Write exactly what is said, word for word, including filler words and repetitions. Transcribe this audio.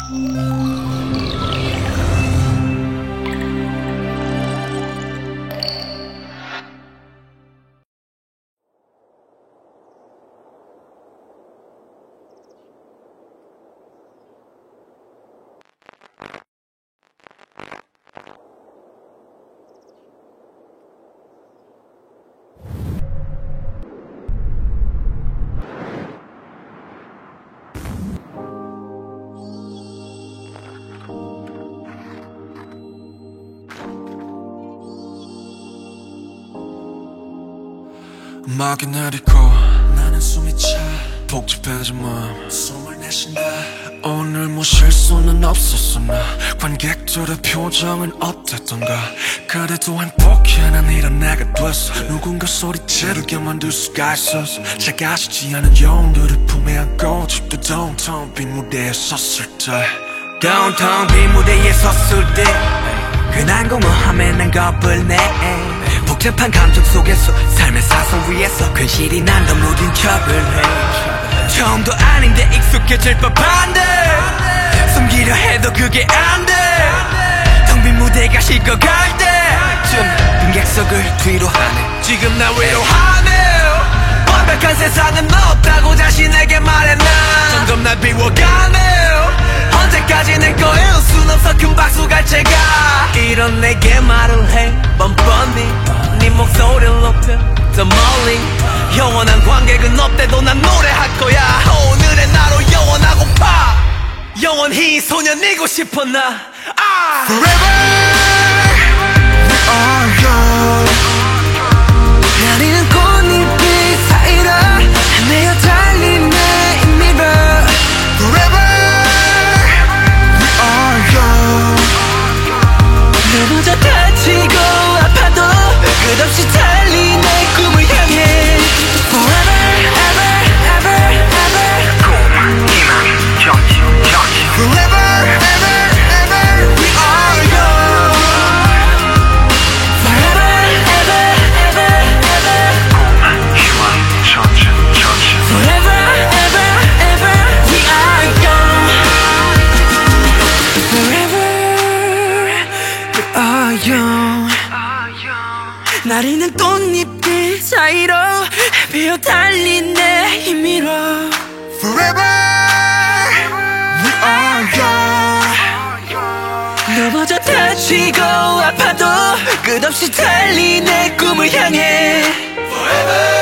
음악이 내리고 나는 숨이 차 복잡해진 마음 숨을 내쉰다. 오늘 뭐 실수는 없었으나 관객들의 표정은 어땠던가. 그래도 행복해 난 이런 내가 됐어. 누군가 소리 지르게 만들 수가 있었어. 작아지지 않은 영웅들을 품에 안고 집도 downtown 빈 무대에 섰을 때 downtown 빈 무대에 섰을 때 그 난공허함에 난 겁을 내. 복잡한 감정 속에서 삶의 사선 위에서 근실이 난 더 무딘 척을 해. 처음도 아닌데 익숙해질 법한데 숨기려 해도 그게 안돼. 텅 빈 무대가 식어갈 때쯤 빈객석을 뒤로 하네. 지금 나 외로워하네. 완벽한 세상은 없다고 자신에게 말해. 난 점점 날 비워가네. 언제까지 내 거에 웃음 없어 큰 박수 갈 채가. 이런 내게 말을 해 뻔뻔히 네 목소리를 높여 더 멀리. 영원한 관객은 없대도 난 노래할 거야. 오늘의 나로 영원하고파. 영원히 소년이고 싶어 나. 아! Forever we are young. 나리는 꽃잎이 사이로 헤매어 달린 내 미러. Forever we are young. 넘어져 다치고 아파도 끝없이 달린 내 꿈을 향해. Forever ever ever ever. 꿈, 희망, 전진, 전진. Forever ever ever we are young. Forever ever ever ever. 꿈, 희망, 전진, 전진. Forever ever ever we are young. Forever we are young. 나리는 꽃잎들 사이로 헤매어 달린 내 힘으로. Forever we are young. 넘어져 다치고 아파도 끝없이 달린 내 꿈을 향해. Forever